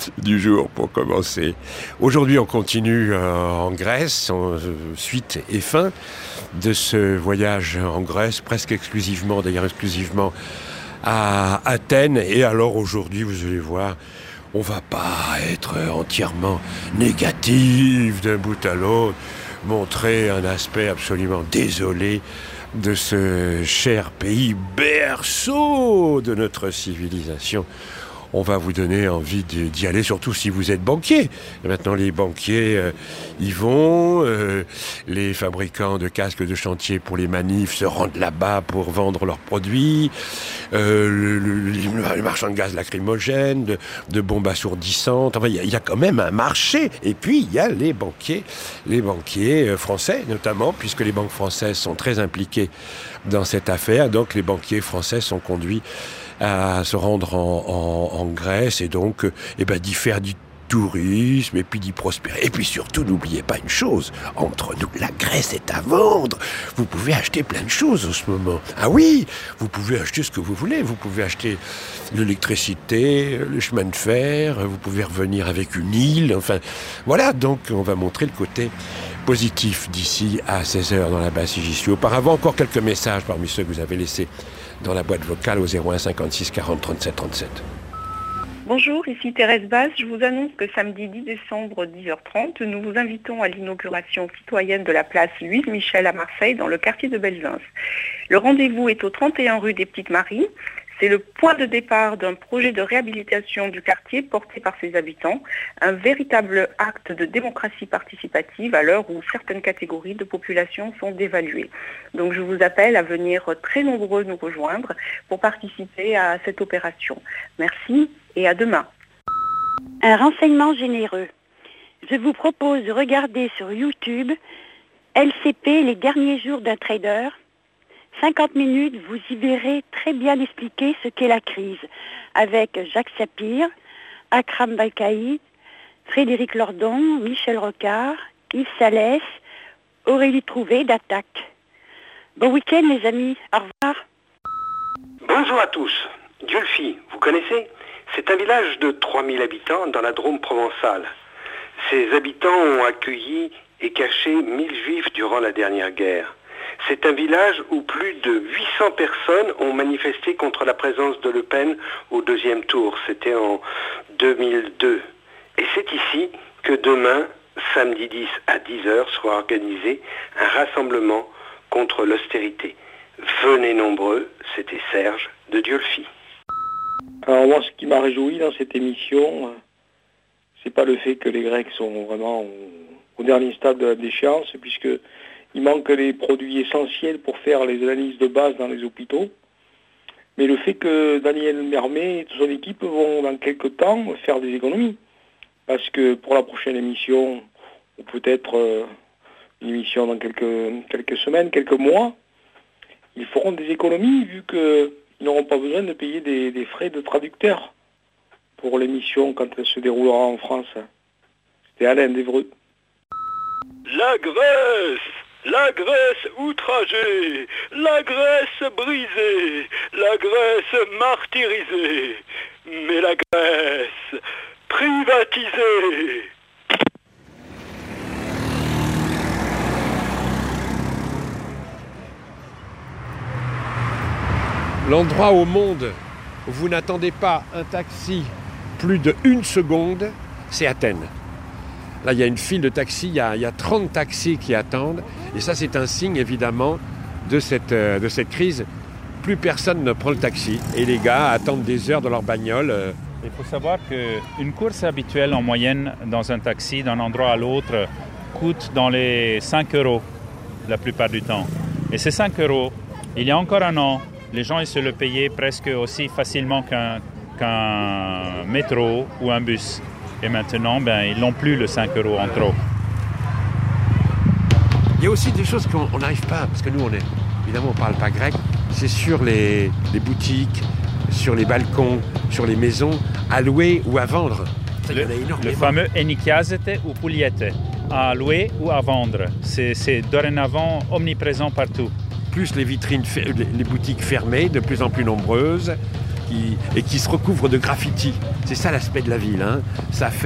du jour pour commencer. Aujourd'hui, on continue en Grèce, suite et fin de ce voyage en Grèce, presque exclusivement à Athènes. Et alors aujourd'hui, vous allez voir, on va pas être entièrement négatif d'un bout à l'autre, montrer un aspect absolument désolé de ce cher pays, berceau de notre civilisation. On va vous donner envie d'y aller, surtout si vous êtes banquier. Et maintenant, les banquiers y vont. Les fabricants de casques de chantier pour les manifs se rendent là-bas pour vendre leurs produits. Le marchand de gaz lacrymogène, de bombes assourdissantes. Enfin, il y a quand même un marché. Et puis, il y a les banquiers français, notamment, puisque les banques françaises sont très impliquées dans cette affaire. Donc, les banquiers français sont conduits à se rendre en Grèce et donc d'y faire du tourisme et puis d'y prospérer. Et puis surtout, n'oubliez pas une chose, entre nous, la Grèce est à vendre. Vous pouvez acheter plein de choses en ce moment. Ah oui, vous pouvez acheter ce que vous voulez. Vous pouvez acheter l'électricité, le chemin de fer, vous pouvez revenir avec une île. Enfin, voilà, donc on va montrer le côté positif d'ici à 16h dans la base. J'y suis. Auparavant, encore quelques messages parmi ceux que vous avez laissés dans la boîte vocale au 01 56 40 37 37. Bonjour, ici Thérèse Basse. Je vous annonce que samedi 10 décembre 10h30, nous vous invitons à l'inauguration citoyenne de la place Louise Michel à Marseille, dans le quartier de Belzunce. Le rendez-vous est au 31 rue des Petites Maries. C'est le point de départ d'un projet de réhabilitation du quartier porté par ses habitants, un véritable acte de démocratie participative à l'heure où certaines catégories de population sont dévaluées. Donc je vous appelle à venir très nombreux nous rejoindre pour participer à cette opération. Merci et à demain. Un renseignement généreux. Je vous propose de regarder sur YouTube LCP, les derniers jours d'un trader. 50 minutes, vous y verrez très bien expliquer ce qu'est la crise, avec Jacques Sapir, Akram Balkaïd, Frédéric Lordon, Michel Rocard, Yves Salès, Aurélie Trouvé d'Attaque. Bon week-end les amis, au revoir. Bonjour à tous. Diolfi, vous connaissez ? C'est un village de 3000 habitants dans la Drôme provençale. Ses habitants ont accueilli et caché 1000 juifs durant la dernière guerre. C'est un village où plus de 800 personnes ont manifesté contre la présence de Le Pen au deuxième tour. C'était en 2002. Et c'est ici que demain, samedi 10 à 10h, sera organisé un rassemblement contre l'austérité. Venez nombreux, c'était Serge de Diolfi. Alors moi, ce qui m'a réjoui dans cette émission, c'est pas le fait que les Grecs sont vraiment au dernier stade de la déchéance, puisque il manque les produits essentiels pour faire les analyses de base dans les hôpitaux. Mais le fait que Daniel Mermet et toute son équipe vont dans quelques temps faire des économies. Parce que pour la prochaine émission, ou peut-être une émission dans quelques semaines, quelques mois, ils feront des économies vu qu'ils n'auront pas besoin de payer des frais de traducteur pour l'émission quand elle se déroulera en France. C'était Alain Devreux. La Grèce outragée, la Grèce brisée, la Grèce martyrisée, mais la Grèce privatisée. L'endroit au monde où vous n'attendez pas un taxi plus de 1 seconde, c'est Athènes. Là, il y a une file de taxis, il y a 30 taxis qui attendent. Et ça, c'est un signe, évidemment, de cette crise. Plus personne ne prend le taxi. Et les gars attendent des heures dans leur bagnole. Il faut savoir qu'une course habituelle en moyenne dans un taxi, d'un endroit à l'autre, coûte dans les 5 € la plupart du temps. Et ces 5 €, il y a encore un an, les gens ils se le payaient presque aussi facilement qu'un métro ou un bus. Et maintenant, ils n'ont plus le 5 € en trop. Il y a aussi des choses qu'on n'arrive pas, parce que nous, évidemment, on ne parle pas grec. C'est sur les boutiques, sur les balcons, sur les maisons, à louer ou à vendre. Le fameux enikiazete ou pouliete, à louer ou à vendre. C'est dorénavant omniprésent partout. Plus les vitrines, les boutiques fermées, de plus en plus nombreuses. qui se recouvre de graffiti. C'est ça l'aspect de la ville. Hein. Ça fait